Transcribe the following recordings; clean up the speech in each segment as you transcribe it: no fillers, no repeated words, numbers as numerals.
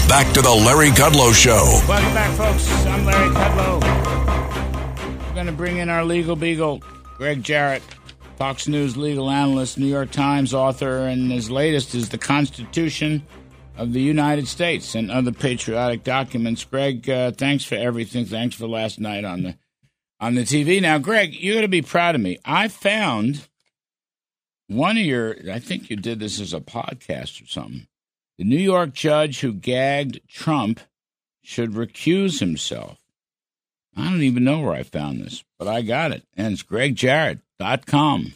back to the Larry Kudlow Show. Welcome back, folks. I'm Larry Kudlow. We're going to bring in our legal beagle, Greg Jarrett, Fox News legal analyst, New York Times author, and his latest is The Constitution of the United States and Other Patriotic Documents. Greg, thanks for everything. Thanks for last night on the TV. Now, Greg, you're going to be proud of me. I found one of your, I think you did this as a podcast or something. The New York judge who gagged Trump should recuse himself. I don't even know where I found this, but I got it. And it's GregJarrett.com.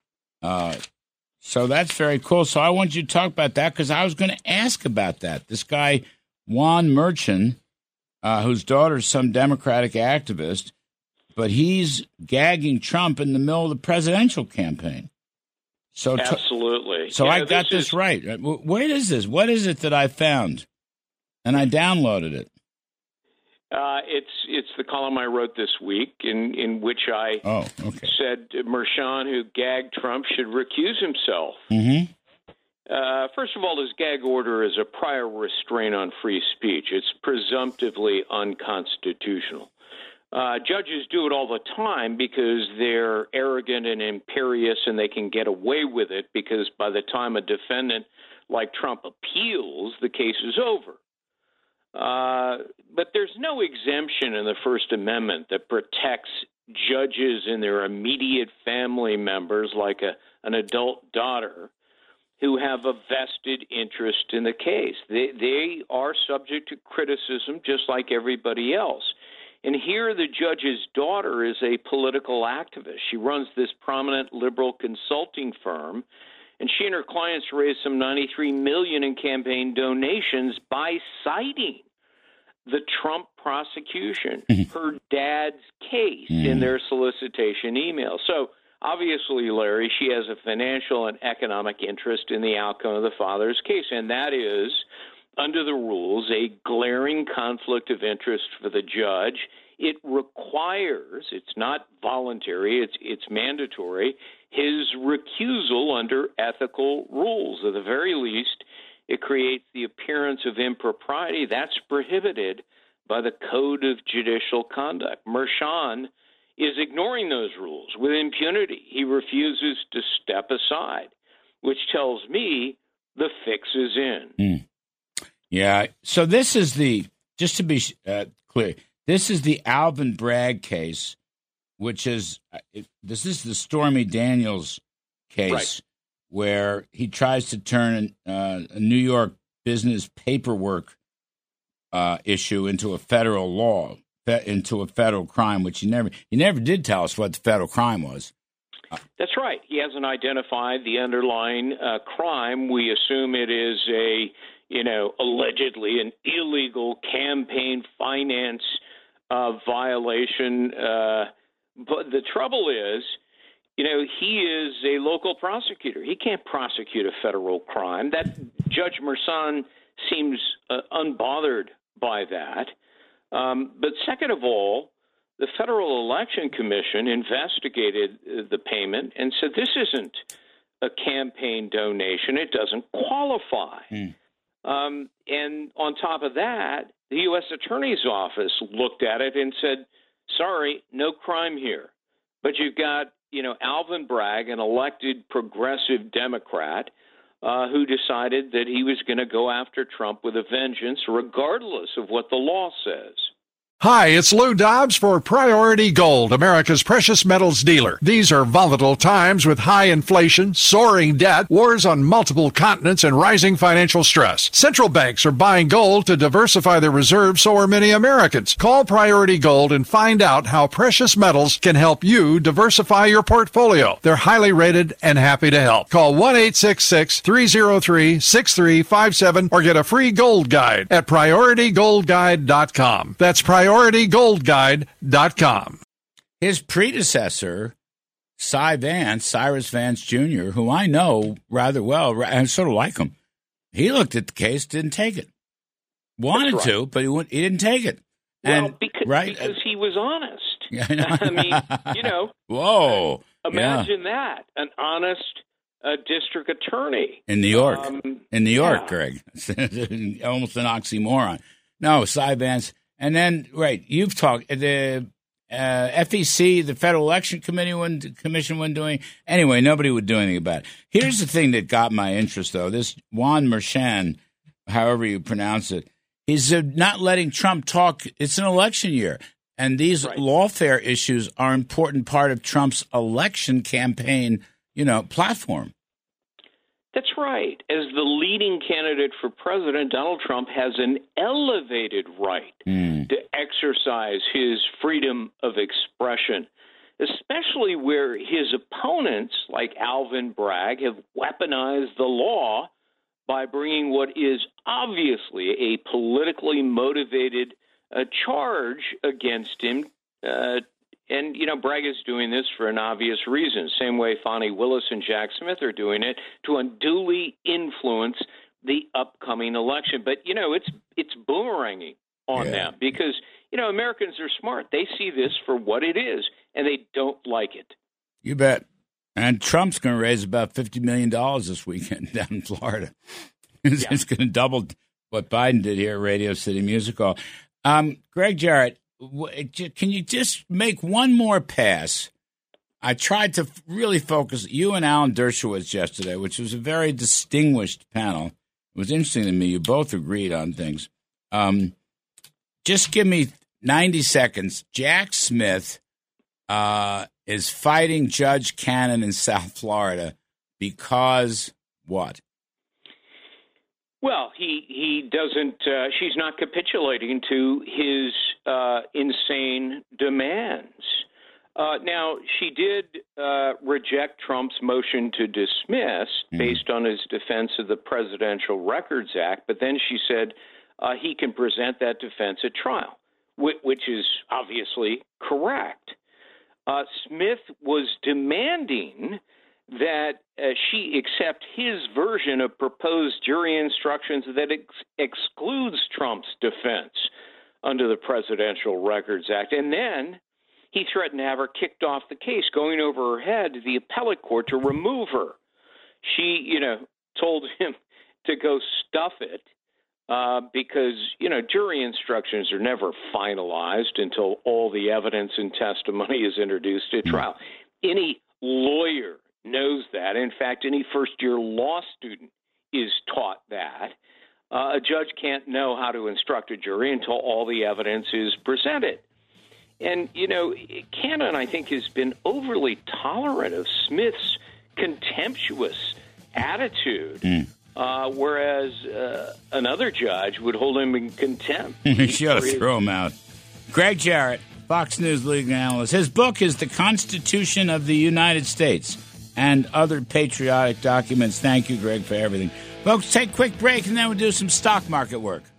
So that's very cool. So I want you to talk about that because I was going to ask about that. This guy, Juan Merchan, whose daughter's some Democratic activist, but he's gagging Trump in the middle of the presidential campaign. So absolutely. So I got this right. Where is this? What is it that I found? And I downloaded it. It's the column I wrote this week in which I said Merchan, who gagged Trump, should recuse himself. Mm-hmm. First of all, his gag order is a prior restraint on free speech. It's presumptively unconstitutional. Judges do it all the time because they're arrogant and imperious, and they can get away with it because by the time a defendant like Trump appeals, the case is over. But there's no exemption in the First Amendment that protects judges and their immediate family members, like an adult daughter, who have a vested interest in the case. They are subject to criticism just like everybody else. And here the judge's daughter is a political activist. She runs this prominent liberal consulting firm, and she and her clients raised some $93 million in campaign donations by citing the Trump prosecution, her dad's case, in their solicitation email. So obviously, Larry, she has a financial and economic interest in the outcome of the father's case, and that is, under the rules, a glaring conflict of interest for the judge. It requires, it's not voluntary, it's mandatory, his recusal under ethical rules. At the very least, it creates the appearance of impropriety. That's prohibited by the Code of Judicial Conduct. Merchan is ignoring those rules with impunity. He refuses to step aside, which tells me the fix is in. Yeah. So this is just to be clear, this is the Alvin Bragg case, which is, this is the Stormy Daniels case, right, where he tries to turn a New York business paperwork issue into a federal law, into a federal crime, which he never did tell us what the federal crime was. That's right. He hasn't identified the underlying crime. We assume it is allegedly an illegal campaign finance violation. But the trouble is, he is a local prosecutor. He can't prosecute a federal crime. That Judge Merchan seems unbothered by that. But second of all, the Federal Election Commission investigated the payment and said this isn't a campaign donation. It doesn't qualify. And on top of that, the U.S. Attorney's Office looked at it and said, sorry, no crime here. But you've got, Alvin Bragg, an elected progressive Democrat, who decided that he was going to go after Trump with a vengeance, regardless of what the law says. Hi, it's Lou Dobbs for Priority Gold, America's precious metals dealer. These are volatile times with high inflation, soaring debt, wars on multiple continents, and rising financial stress. Central banks are buying gold to diversify their reserves, so are many Americans. Call Priority Gold and find out how precious metals can help you diversify your portfolio. They're highly rated and happy to help. Call 1-866-303-6357 or get a free gold guide at PriorityGoldGuide.com. That's PriorityGoldGuide.com. His predecessor, Cyrus Vance Jr., who I know rather well, I sort of like him, he looked at the case, didn't take it. Wanted to, but he didn't take it. Well, because he was honest. Yeah, I know. I mean, Whoa. Imagine that, an honest a district attorney. In New York. Yeah. Greg. Almost an oxymoron. No, Cy Vance. And then, right, you've talked, the FEC, the Federal Election Commission wasn't doing. Anyway, nobody would do anything about it. Here's the thing that got my interest, though. This Juan Merchan, however you pronounce it, he's not letting Trump talk. It's an election year. And these lawfare issues are an important part of Trump's election campaign, platform. That's right. As the leading candidate for president, Donald Trump has an elevated right to exercise his freedom of expression, especially where his opponents, like Alvin Bragg, have weaponized the law by bringing what is obviously a politically motivated charge against him. And, Bragg is doing this for an obvious reason, same way Fani Willis and Jack Smith are doing it, to unduly influence the upcoming election. But, it's boomeranging on them because, Americans are smart. They see this for what it is, and they don't like it. You bet. And Trump's going to raise about $50 million this weekend down in Florida. It's going to double what Biden did here at Radio City Music Hall. Greg Jarrett, can you just make one more pass? I tried to really focus you and Alan Dershowitz yesterday, which was a very distinguished panel. It was interesting to me. You both agreed on things. Just give me 90 seconds. Jack Smith is fighting Judge Cannon in South Florida because what? Well, he doesn't. She's not capitulating to his insane demands. Now, she did reject Trump's motion to dismiss based on his defense of the Presidential Records Act, but then she said he can present that defense at trial, which is obviously correct. Smith was demanding that she accept his version of proposed jury instructions that excludes Trump's defense under the Presidential Records Act. And then he threatened to have her kicked off the case, going over her head to the appellate court to remove her. She, told him to go stuff it because, jury instructions are never finalized until all the evidence and testimony is introduced at trial. Any lawyer knows that. In fact, any first-year law student is taught that. A judge can't know how to instruct a jury until all the evidence is presented. And, Cannon, I think, has been overly tolerant of Smith's contemptuous attitude, whereas another judge would hold him in contempt. She ought to throw him out. Greg Jarrett, Fox News legal analyst. His book is The Constitution of the United States and Other Patriotic Documents. Thank you, Greg, for everything. Folks, take a quick break, and then we'll do some stock market work.